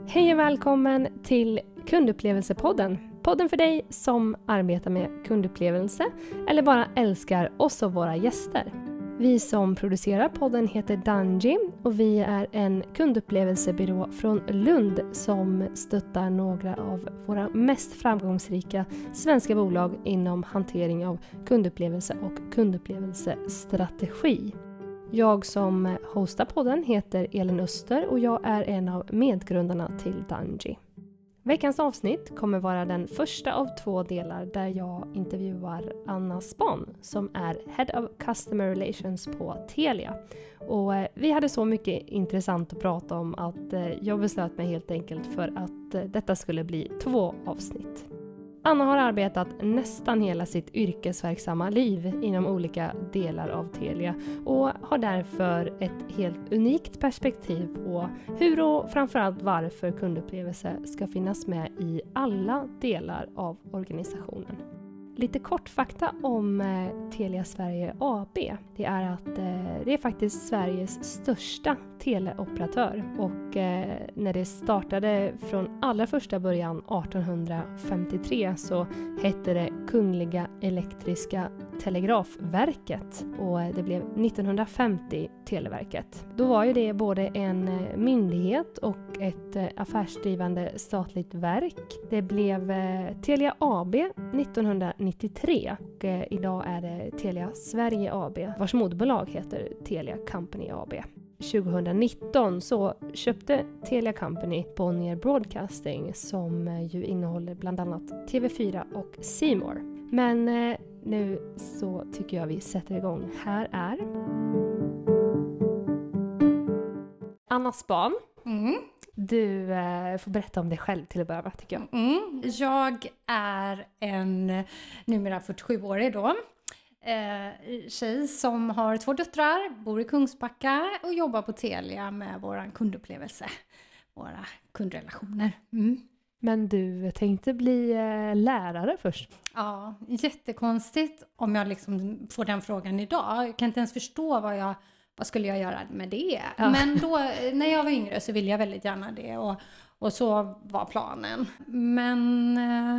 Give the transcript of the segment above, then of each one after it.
Hej och välkommen till Kundupplevelsepodden. Podden för dig som arbetar med kundupplevelse eller bara älskar oss och våra gäster. Vi som producerar podden heter Danji och vi är en kundupplevelsebyrå från Lund som stöttar några av våra mest framgångsrika svenska bolag inom hantering av kundupplevelse och kundupplevelsestrategi. Jag som hostar podden heter Elin Öster och jag är en av medgrundarna till Danji. Veckans avsnitt kommer vara den första av 2 delar där jag intervjuar Anna Span som är Head of Customer Relations på Telia. Och vi hade så mycket intressant att prata om att jag beslöt mig helt enkelt för att detta skulle bli 2 avsnitt. Anna har arbetat nästan hela sitt yrkesverksamma liv inom olika delar av Telia och har därför ett helt unikt perspektiv på hur och framförallt varför kundupplevelse ska finnas med i alla delar av organisationen. Lite kort fakta om Telia Sverige AB. Det är att det är faktiskt Sveriges största teleoperatör och när det startade från allra första början 1853 så hette det Kungliga Elektriska Telegrafverket och det blev 1950 Televerket. Då var ju det både en myndighet och ett affärsdrivande statligt verk. Det blev Telia AB 1993 och idag är det Telia Sverige AB vars moderbolag heter Telia Company AB. 2019 så köpte Telia Company Bonnier Broadcasting som ju innehåller bland annat TV4 och C More. Men nu så tycker jag vi sätter igång. Här är Anna Span. Du får berätta om dig själv till att börja med tycker jag. Jag är en numera 47-årig då. Tjej som har 2 döttrar, bor i Kungsbacka och jobbar på Telia med våran kundupplevelse, våra kundrelationer. Men du tänkte bli lärare först. Ja, jättekonstigt om jag liksom får den frågan idag. Jag kan inte ens förstå vad skulle jag göra med det. Ja. Men då, när jag var yngre så ville jag väldigt gärna det och så var planen. Men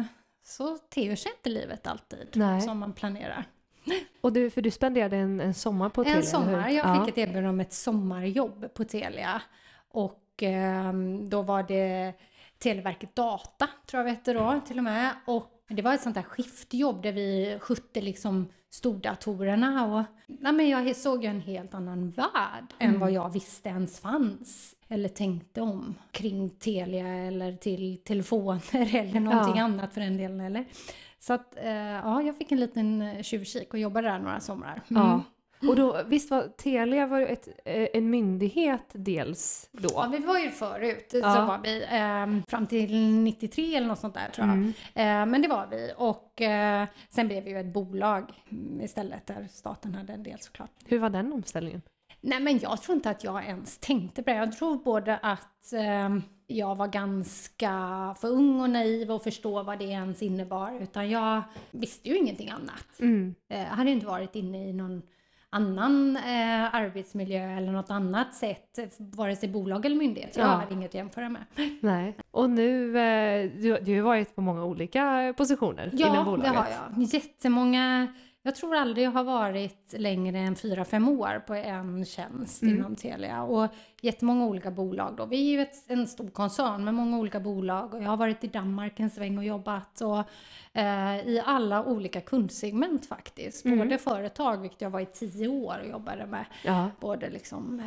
så ter sig inte livet alltid som man planerar. Och du spenderade en sommar på Telia? En sommar, jag fick ett erbjudande om ett sommarjobb på Telia. Och då var det Televerket Data, tror jag vet det då till och med. Och det var ett sånt där skiftjobb där vi skötte liksom stordatorerna. Och, men jag såg ju en helt annan värld än vad jag visste ens fanns. Eller tänkte om kring Telia eller till telefoner eller någonting annat för den delen. Eller. Så att jag fick en liten tjuvkik och jobbade där några somrar. Ja. Och då, visst var Telia var en myndighet dels då? Ja, vi var ju förut. Så var vi fram till 93 eller något sånt där tror jag. Men det var vi. Och sen blev vi ju ett bolag istället där staten hade en del såklart. Hur var den omställningen? Nej, men jag tror inte att jag ens tänkte på det. Jag tror både att jag var ganska för ung och naiv och förstå vad det ens innebar. Utan jag visste ju ingenting annat. Jag hade inte varit inne i någon annan arbetsmiljö eller något annat sätt, vare sig bolag eller myndighet. Jag hade inget att jämföra med. Nej. Och nu, du har varit på många olika positioner inom bolaget. Ja, det har jag. Jättemånga. Jag tror aldrig jag har varit längre än 4-5 år på en tjänst inom Telia. Och jättemånga olika bolag då. Vi är ju en stor koncern med många olika bolag. Och jag har varit i Danmark en sväng och jobbat. Och, i alla olika kundsegment faktiskt. Både företag, vilket jag var i 10 år och jobbade med. Både liksom,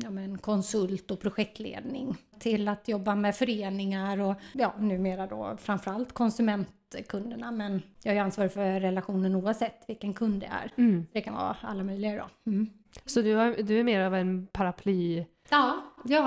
konsult och projektledning. Till att jobba med föreningar och numera då framförallt konsumentkunderna. Men jag är ansvarig för relationen oavsett vilken kund det är. Det kan vara alla möjliga då. Så du är mer av en paraply? Ja, jag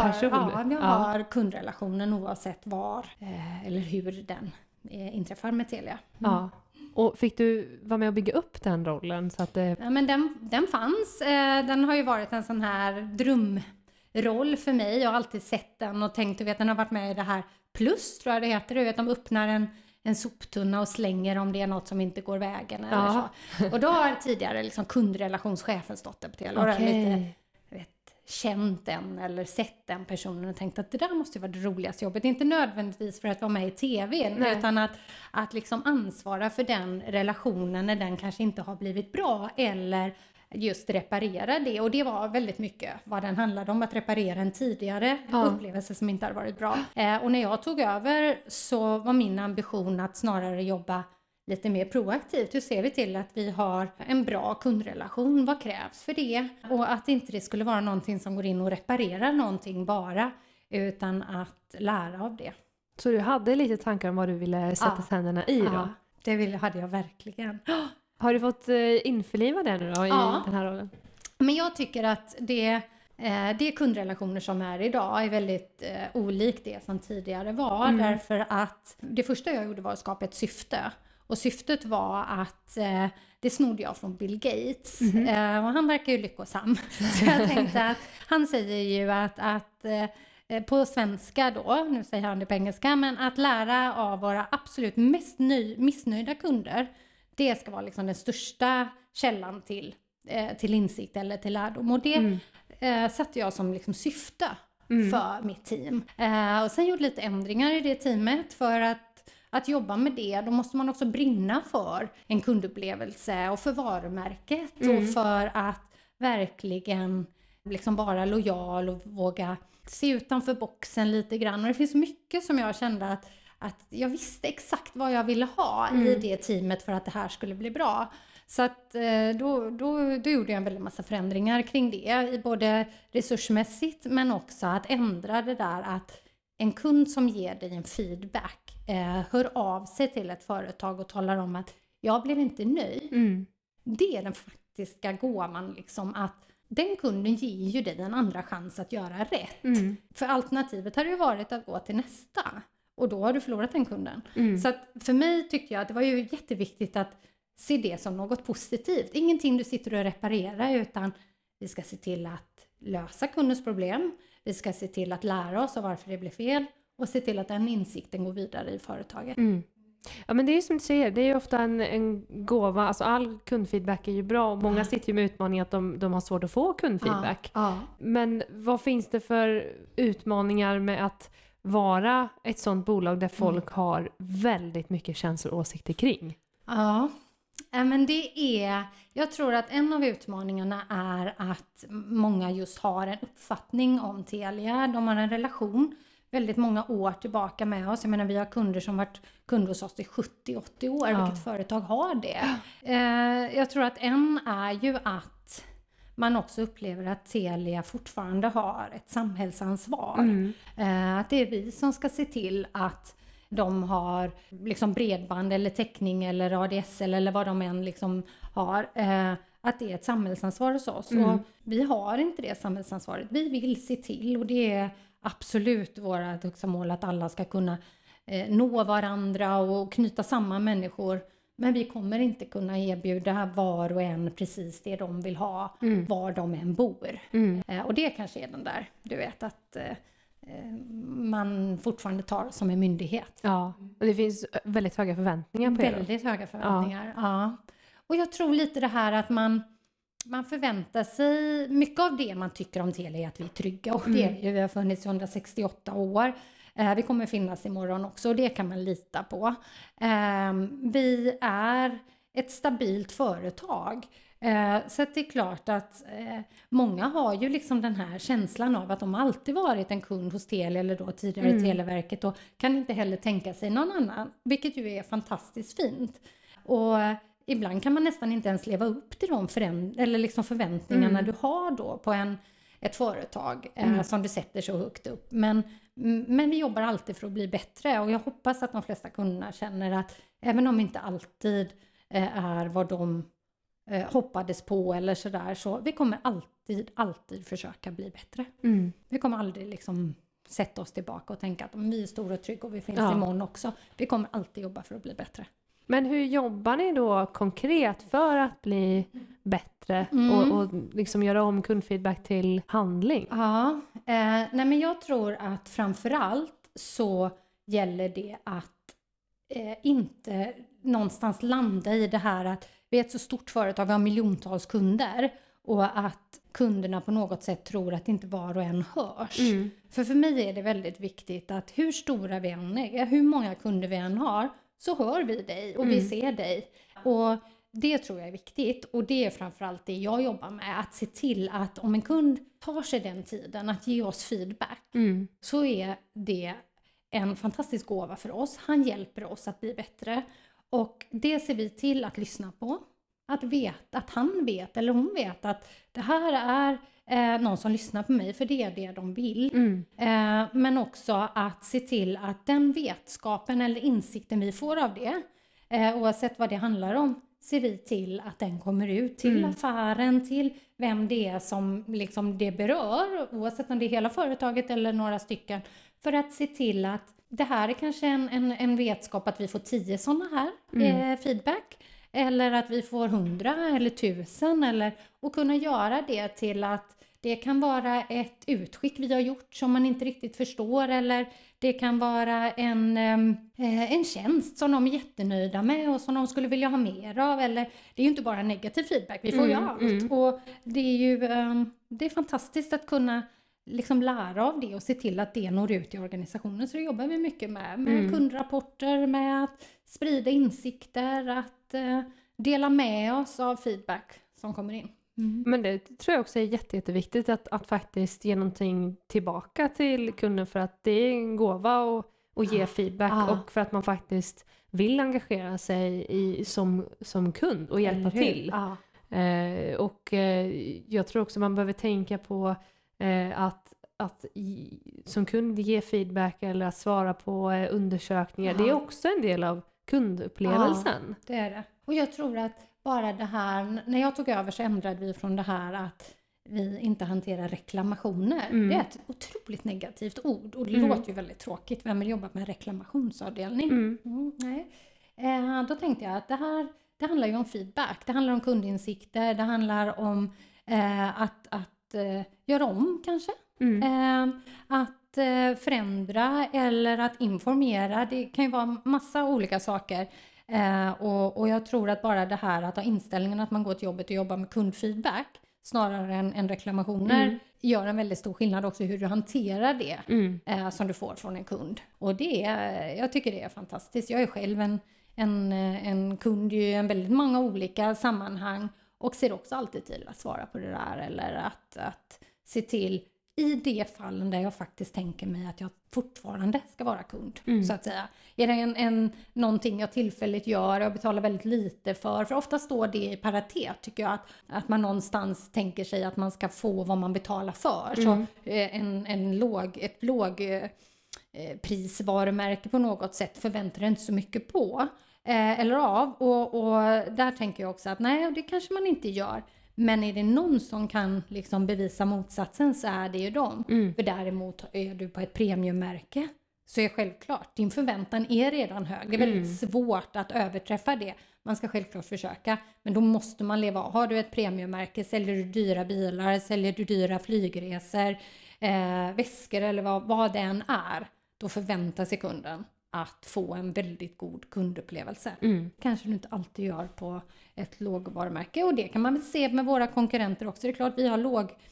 har kundrelationen oavsett var eller hur den inträffar med Telia. Ja. Och fick du vara med och bygga upp den rollen? Så att Ja, men den fanns. Den har ju varit en sån här drömroll för mig. Jag har alltid sett den och tänkt, den har varit med i det här Plus, tror jag det heter. Du vet, de öppnar en soptunna och slänger om det är något som inte går vägen eller så. Och då har tidigare liksom kundrelationschefen stått där på Telia. Okay. känt den eller sett den personen och tänkt att det där måste vara det roligaste jobbet. Inte nödvändigtvis för att vara med i tv, utan att liksom ansvara för den relationen när den kanske inte har blivit bra, eller just reparera det. Och det var väldigt mycket vad den handlade om, att reparera en tidigare upplevelse som inte hade varit bra. Och när jag tog över så var min ambition att snarare jobba lite mer proaktivt. Hur ser vi till att vi har en bra kundrelation? Vad krävs för det? Och att inte det skulle vara någonting som går in och reparerar någonting bara, utan att lära av det. Så du hade lite tankar om vad du ville sätta tänderna i då? Ja, det hade jag verkligen. Har du fått införliva det nu då i den här rollen? Men jag tycker att det kundrelationer som är idag är väldigt olikt det som tidigare var. Därför att det första jag gjorde var att skapa ett syfte. Och syftet var att, det snodde jag från Bill Gates. Och han verkar ju lyckosam. Så jag tänkte att han säger ju att på svenska då, nu säger han det på engelska, men att lära av våra absolut mest missnöjda kunder, det ska vara liksom den största källan till insikt eller till lärdom. Och det satte jag som liksom syfte för mitt team. Och sen gjorde lite ändringar i det teamet för att jobba med det. Då måste man också brinna för en kundupplevelse och för varumärket och för att verkligen liksom vara lojal och våga se utanför boxen lite grann. Och det finns mycket som jag kände att jag visste exakt vad jag ville ha i det teamet för att det här skulle bli bra. Så att då gjorde jag en väldigt massa förändringar kring det, i både resursmässigt men också att ändra det där att en kund som ger dig en feedback hör av sig till ett företag och talar om att jag blev inte nöjd. Det är den faktiska gåvan, liksom, att den kunden ger ju dig en andra chans att göra rätt. För alternativet hade ju varit att gå till nästa. Och då har du förlorat den kunden. Så att för mig tyckte jag att det var ju jätteviktigt att se det som något positivt. Ingenting du sitter och reparerar, utan vi ska se till att lösa kundens problem. Vi ska se till att lära oss av varför det blev fel. Och se till att den insikten går vidare i företaget. Ja, men det är ju som du säger, det är ju ofta en gåva. Alltså all kundfeedback är ju bra. Och många sitter ju med utmaningen att de har svårt att få kundfeedback. Men vad finns det för utmaningar med att vara ett sånt bolag där folk har väldigt mycket känslor och åsikter kring? Ja, men jag tror att en av utmaningarna är att många just har en uppfattning om Telia. De har en relation väldigt många år tillbaka med oss. Jag menar, vi har kunder som varit kunder hos oss i 70-80 år. Vilket företag har det? Jag tror att en är ju att man också upplever att Telia fortfarande har ett samhällsansvar. Att det är vi som ska se till att de har liksom bredband eller täckning eller ADSL eller vad de än liksom har. Att det är ett samhällsansvar hos oss. Och vi har inte det samhällsansvaret. Vi vill se till, och det är absolut våra högsta mål, att alla ska kunna nå varandra och knyta samman människor. Men vi kommer inte kunna erbjuda var och en precis det de vill ha, var de än bor. Och det kanske är den där, du vet, att man fortfarande tar som en myndighet. Ja, och det finns väldigt höga förväntningar på er. Väldigt höga förväntningar, ja. Och jag tror lite det här att man förväntar sig, mycket av det man tycker om Telia är att vi är trygga. Och det är vi. Vi har funnits i 168 år. Vi kommer finnas imorgon också, och det kan man lita på. Vi är ett stabilt företag. Så att det är klart att många har ju liksom den här känslan av att de alltid varit en kund hos Telia eller då tidigare Televerket, och kan inte heller tänka sig någon annan, vilket ju är fantastiskt fint. Och ibland kan man nästan inte ens leva upp till de eller liksom förväntningarna du har då på ett företag som du sätter så högt upp. Men vi jobbar alltid för att bli bättre, och jag hoppas att de flesta kunderna känner att även om inte alltid är vad de hoppades på eller sådär, så vi kommer alltid försöka bli bättre. Vi kommer aldrig liksom sätta oss tillbaka och tänka att vi är stora och trygga och vi finns imorgon också. Vi kommer alltid jobba för att bli bättre. Men hur jobbar ni då konkret för att bli bättre och liksom göra om kundfeedback till handling? Ja, nej men jag tror att framförallt så gäller det att inte någonstans landa i det här att vi är ett så stort företag, vi har miljontals kunder, och att kunderna på något sätt tror att inte var och en hörs. För mig är det väldigt viktigt att hur stora vi än är, hur många kunder vi än har, så hör vi dig och vi ser dig. Och det tror jag är viktigt, och det är framförallt det jag jobbar med, att se till att om en kund tar sig den tiden att ge oss feedback, så är det en fantastisk gåva för oss. Han hjälper oss att bli bättre, och det ser vi till att lyssna på. Att veta, att han vet eller hon vet att det här är någon som lyssnar på mig, för det är det de vill. Men också att se till att den vetskapen eller insikten vi får av det, oavsett vad det handlar om, ser vi till att den kommer ut till affären, till vem det är som liksom det berör, oavsett om det är hela företaget eller några stycken, för att se till att det här är kanske en vetskap att vi får 10 sådana här feedback, eller att vi får 100 eller 1000, eller, och kunna göra det till att det kan vara ett utskick vi har gjort som man inte riktigt förstår, eller det kan vara en tjänst som de är jättenöjda med och som de skulle vilja ha mer av, eller det är ju inte bara negativ feedback, vi får ju allt. Och det är ju det är fantastiskt att kunna liksom lära av det och se till att det når ut i organisationen. Så det jobbar vi mycket med kundrapporter, med att sprida insikter, att dela med oss av feedback som kommer in. Men det tror jag också är jätteviktigt att faktiskt ge någonting tillbaka till kunden, för att det är en gåva och ge feedback, och för att man faktiskt vill engagera sig som kund och hjälpa till. Jag tror också man behöver tänka på att som kund ge feedback eller att svara på undersökningar. Det är också en del av kundupplevelsen. Ja, det är det. Och jag tror att bara det här, när jag tog över så ändrade vi från det här att vi inte hanterar reklamationer. Det är ett otroligt negativt ord, och det låter ju väldigt tråkigt. Vem vill jobba med reklamationsavdelning? Nej. Då tänkte jag att det handlar ju om feedback, det handlar om kundinsikter, det handlar om att göra om kanske. Att förändra eller att informera. Det kan ju vara massa olika saker. Och jag tror att bara det här att ha inställningen att man går till jobbet och jobbar med kundfeedback snarare än reklamationer gör en väldigt stor skillnad också hur du hanterar det som du får från en kund. Och jag tycker det är fantastiskt. Jag är själv en kund i en väldigt många olika sammanhang, och ser också alltid till att svara på det där, eller att se till i de fallen där jag faktiskt tänker mig att jag fortfarande ska vara kund, så att säga. Är det någonting jag tillfälligt gör och jag betalar väldigt lite för ofta står det i paritet, tycker jag, att man någonstans tänker sig att man ska få vad man betalar för. Så ett låg prisvarumärke på något sätt förväntar inte så mycket på eller av, och där tänker jag också att nej, det kanske man inte gör. Men är det någon som kan liksom bevisa motsatsen, så är det ju dem. För däremot är du på ett premiummärke, så är självklart, din förväntan är redan hög. Det är väldigt svårt att överträffa det. Man ska självklart försöka, men då måste man leva. Har du ett premiummärke, säljer du dyra bilar, säljer du dyra flygresor, väskor eller vad det än är, då förväntar sig kunden att få en väldigt god kundupplevelse. Kanske du inte alltid gör på ett lågvarumärke, och det kan man väl se med våra konkurrenter också. Det är klart vi har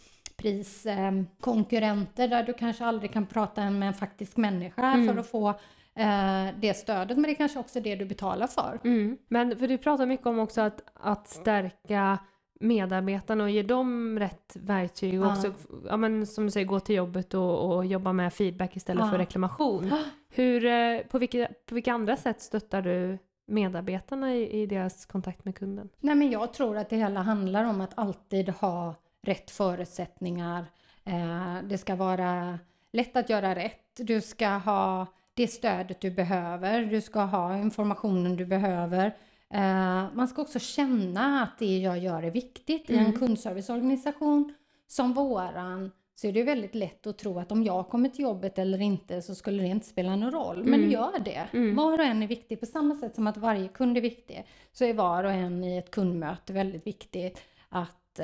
lågpriskonkurrenter där du kanske aldrig kan prata med en faktisk människa för att få det stödet, men det är kanske också det du betalar för. Men för du pratar mycket om också att stärka medarbetarna och ge dem rätt verktyg och också, som du säger, gå till jobbet och jobba med feedback istället för reklamation. På vilka andra sätt stöttar du medarbetarna i deras kontakt med kunden? Nej, men jag tror att det hela handlar om att alltid ha rätt förutsättningar. Det ska vara lätt att göra rätt. Du ska ha det stödet du behöver. Du ska ha informationen du behöver. Man ska också känna att det jag gör är viktigt. I en kundserviceorganisation som våran så är det väldigt lätt att tro att om jag kommer till jobbet eller inte så skulle det inte spela någon roll. Men det gör det. Var och en är viktig. På samma sätt som att varje kund är viktig, så är var och en i ett kundmöte väldigt viktigt att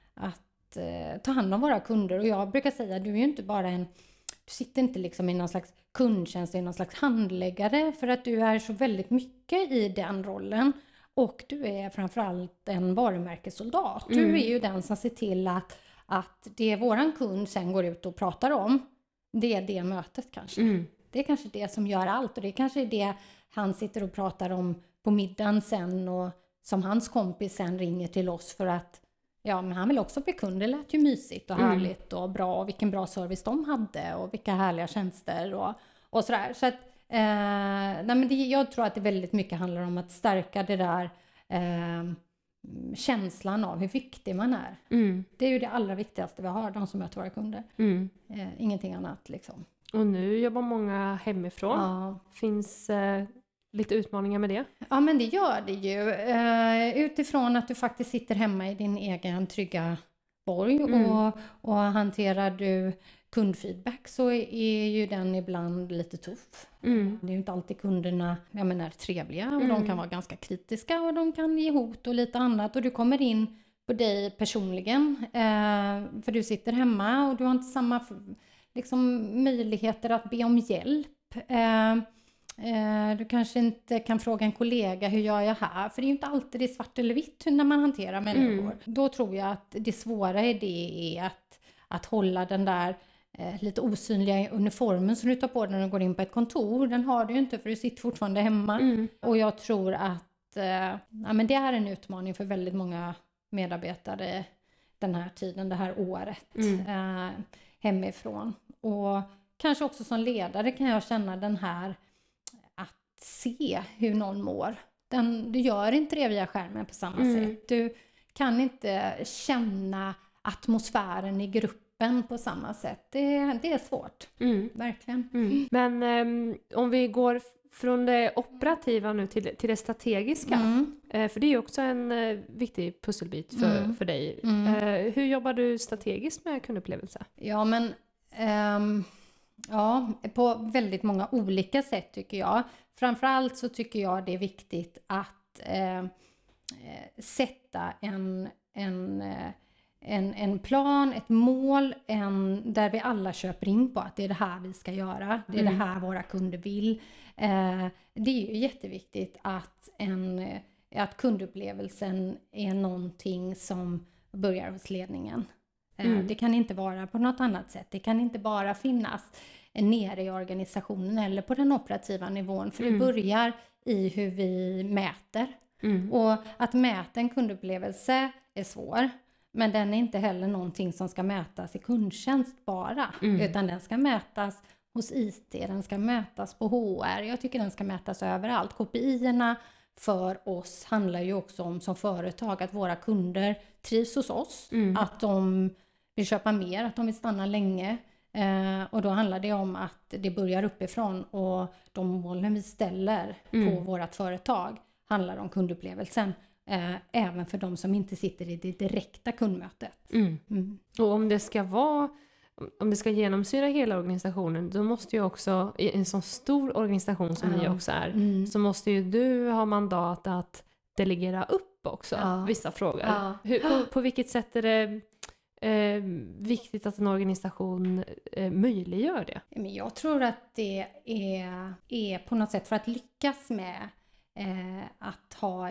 ta hand om våra kunder. Och jag brukar säga, du är ju inte bara du sitter inte liksom i någon slags kundtjänst, i någon slags handläggare, för att du är så väldigt mycket i den rollen. Och du är framförallt en varumärkessoldat. Du är ju den som ser till att det våran kund sen går ut och pratar om, det är det mötet kanske. Det är kanske det som gör allt, och det kanske är det han sitter och pratar om på middagen sen, och som hans kompis sen ringer till oss för att men han vill också bli kund. Det lät ju mysigt och härligt och bra, och vilken bra service de hade och vilka härliga tjänster och sådär. Så att jag tror att det väldigt mycket handlar om att stärka det där känslan av hur viktig man är. Det är ju det allra viktigaste vi har, de som möter våra kunder. Ingenting annat liksom. Och nu jobbar många hemifrån. Finns lite utmaningar med det? Ja, men det gör det ju. Utifrån att du faktiskt sitter hemma i din egen trygga borg och hanterar du kundfeedback, så är ju den ibland lite tuff. Det är ju inte alltid kunderna är trevliga, och de kan vara ganska kritiska, och de kan ge hot och lite annat, och du kommer in på dig personligen för du sitter hemma och du har inte samma möjligheter att be om hjälp. Du kanske inte kan fråga en kollega, hur gör jag här? För det är ju inte alltid det är svart eller vitt när man hanterar människor. Då tror jag att det svåra i det är att hålla den där lite osynliga uniformen som du tar på dig när du går in på ett kontor. Den har du ju inte, för du sitter fortfarande hemma. Och jag tror att det är en utmaning för väldigt många medarbetare den här tiden, det här året hemifrån. Och kanske också som ledare kan jag känna den här att se hur någon mår. Du gör inte det via skärmen på samma sätt. Du kan inte känna atmosfären i gruppen på samma sätt. Det är svårt. Verkligen. Men om vi går från det operativa nu till det strategiska. För det är ju också en viktig pusselbit för dig. Hur jobbar du strategiskt med kundupplevelse? Ja, men på väldigt många olika sätt tycker jag. Framförallt så tycker jag det är viktigt att sätta en plan, ett mål, där vi alla köper in på att det är det här vi ska göra. Det är det här våra kunder vill. Det är ju jätteviktigt att kundupplevelsen är någonting som börjar hos ledningen. Det kan inte vara på något annat sätt. Det kan inte bara finnas nere i organisationen eller på den operativa nivån. För det börjar i hur vi mäter. Och att mäta en kundupplevelse är svår. Men den är inte heller någonting som ska mätas i kundtjänst bara. Utan den ska mätas hos IT, den ska mätas på HR. Jag tycker den ska mätas överallt. KPI-erna för oss handlar ju också om som företag att våra kunder trivs hos oss. Att de vill köpa mer, att de vill stanna länge. Och då handlar det om att det börjar uppifrån, och de målen vi ställer på vårt företag handlar om kundupplevelsen. Även för de som inte sitter i det direkta kundmötet. Och om det ska genomsyra hela organisationen, då måste ju också, i en sån stor organisation som ni också är, så måste ju du ha mandat att delegera upp också vissa frågor. På vilket sätt är det viktigt att en organisation möjliggör det? Men jag tror att det är på något sätt, för att lyckas med att ha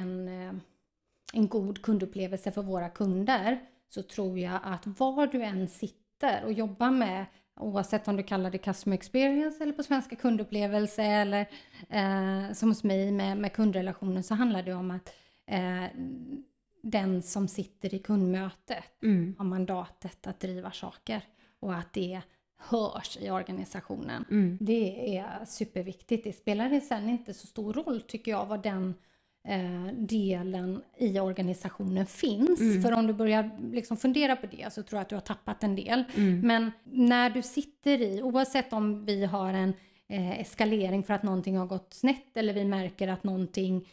en god kundupplevelse för våra kunder, så tror jag att var du än sitter och jobbar med, oavsett om du kallar det customer experience eller på svenska kundupplevelse eller som hos mig med kundrelationen, så handlar det om att den som sitter i kundmötet har mandatet att driva saker, och att det hörs i organisationen. Det är superviktigt. Det spelar sen inte så stor roll, tycker jag, vad den delen i organisationen finns. För om du börjar liksom fundera på det, så tror jag att du har tappat en del. Men när du sitter i, oavsett om vi har en eskalering för att någonting har gått snett, eller vi märker att någonting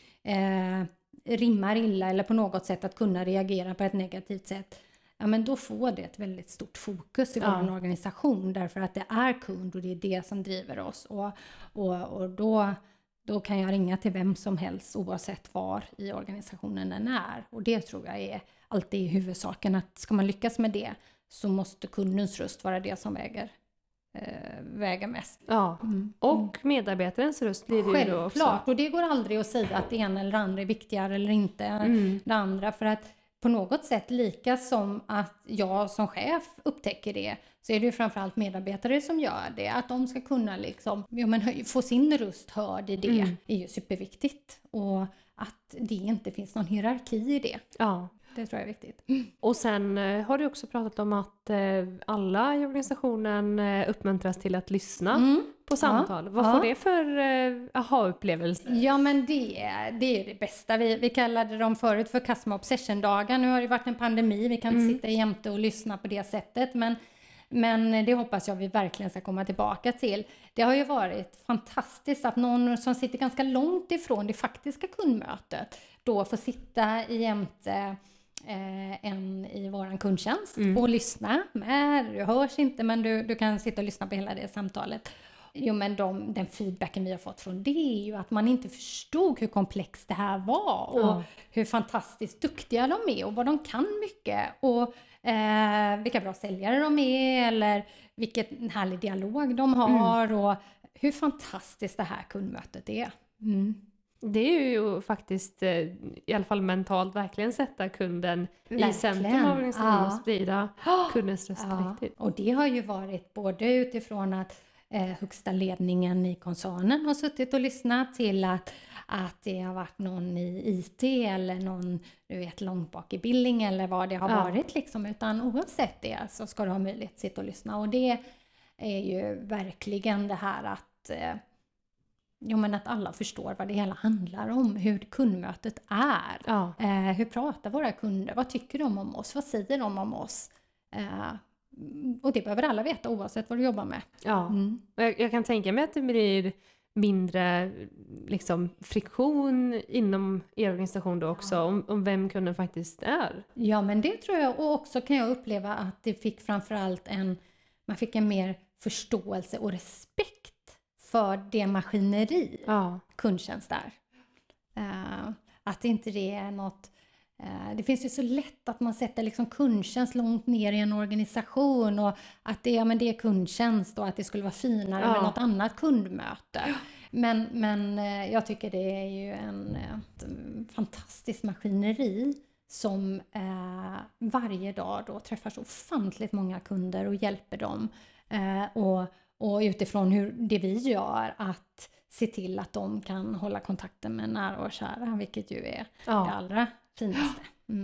rimmar illa, eller på något sätt att kunna reagera på ett negativt sätt, men då får det ett väldigt stort fokus i vår organisation, därför att det är kund och det är det som driver oss, och då kan jag ringa till vem som helst oavsett var i organisationen den är. Och det tror jag är alltid huvudsaken, att ska man lyckas med det, så måste kundens röst vara det som väger väga mest. Ja, och medarbetarens röst blir det ju då också. Självklart, och det går aldrig att säga att det ena eller andra är viktigare eller inte det andra, för att på något sätt, lika som att jag som chef upptäcker det, så är det ju framförallt medarbetare som gör det. Att de ska kunna liksom, få sin röst hörd i det är ju superviktigt. Och att det inte finns någon hierarki i det. Ja. Det tror jag är viktigt. Och sen har du också pratat om att alla i organisationen uppmuntras till att lyssna på samtal. Vad får det för aha-upplevelse? Ja, men det är det bästa. Vi kallade dem förut för Customer Obsession-dagar. Nu har det varit en pandemi. Vi kan inte sitta jämte och lyssna på det sättet. Men det hoppas jag vi verkligen ska komma tillbaka till. Det har ju varit fantastiskt att någon som sitter ganska långt ifrån det faktiska kundmötet då får sitta jämte en i våran kundtjänst och lyssna med. Du hörs inte, men du kan sitta och lyssna på hela det samtalet. Jo, men den feedbacken vi har fått från det är ju att man inte förstod hur komplext det här var och hur fantastiskt duktiga de är och vad de kan mycket och vilka bra säljare de är eller vilken härlig dialog de har och hur fantastiskt det här kundmötet är. Det är ju faktiskt, i alla fall mentalt, verkligen sätta kunden i centrum av organisationen och sprida kundens röst riktigt. Och det har ju varit både utifrån att högsta ledningen i koncernen har suttit och lyssnat till att det har varit någon i IT eller någon långt bak i billing eller vad det har varit liksom, utan oavsett det så ska du ha möjlighet att sitta och lyssna, och det är ju verkligen det här att att alla förstår vad det hela handlar om, hur kundmötet är. Hur pratar våra kunder? Vad tycker de om oss? Vad säger de om oss? Och det behöver alla veta oavsett vad du jobbar med. Ja, jag kan tänka mig att det blir mindre liksom, friktion inom er organisation då också om vem kunden faktiskt är. Ja, men det tror jag, och också kan jag uppleva att det fick framförallt man fick en mer förståelse och respekt för det maskineri kundtjänst är. Att inte det är något. Det finns ju så lätt att man sätter liksom kundtjänst långt ner i en organisation och att det är kundtjänst och att det skulle vara finare med något annat kundmöte. Men jag tycker det är ju ett fantastiskt maskineri som varje dag då träffar så ofantligt många kunder och hjälper dem. Och utifrån det vi gör att se till att de kan hålla kontakten med nära och kära, vilket ju är det allra finaste.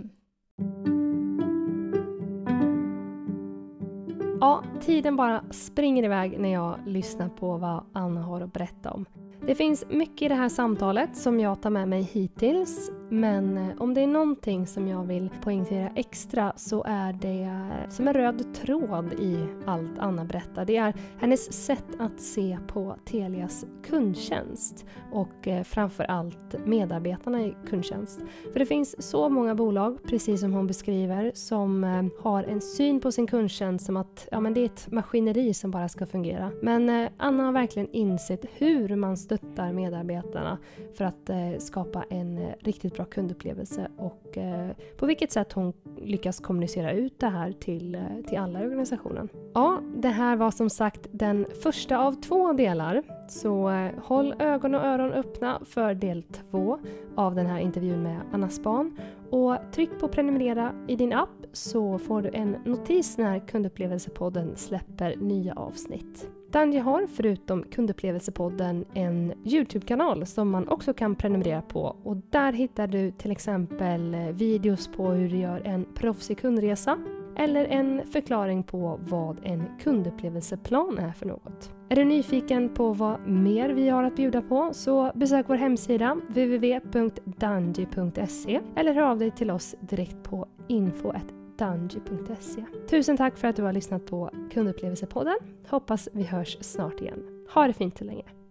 Ja, tiden bara springer iväg när jag lyssnar på vad Anna har att berätta om. Det finns mycket i det här samtalet som jag tar med mig hittills, men om det är någonting som jag vill poängtera extra så är det som en röd tråd i allt Anna berättar. Det är hennes sätt att se på Telias kundtjänst och framförallt medarbetarna i kundtjänst. För det finns så många bolag, precis som hon beskriver, som har en syn på sin kundtjänst som att det är ett maskineri som bara ska fungera. Men Anna har verkligen insett hur man stöttar medarbetarna för att skapa en riktigt bra kundupplevelse och på vilket sätt hon lyckas kommunicera ut det här till alla i organisationen. Ja, det här var som sagt den första av 2 delar, så håll ögon och öron öppna för del 2 av den här intervjun med Anna Span och tryck på prenumerera i din app så får du en notis när Kundupplevelsepodden släpper nya avsnitt. Danji har förutom Kundupplevelsepodden en YouTube-kanal som man också kan prenumerera på, och där hittar du till exempel videos på hur du gör en proffsig kundresa eller en förklaring på vad en kundupplevelseplan är för något. Är du nyfiken på vad mer vi har att bjuda på så besök vår hemsida www.danji.se eller hör av dig till oss direkt på info@danji.se. Tusen tack för att du har lyssnat på Kundupplevelsepodden. Hoppas vi hörs snart igen. Ha det fint så länge.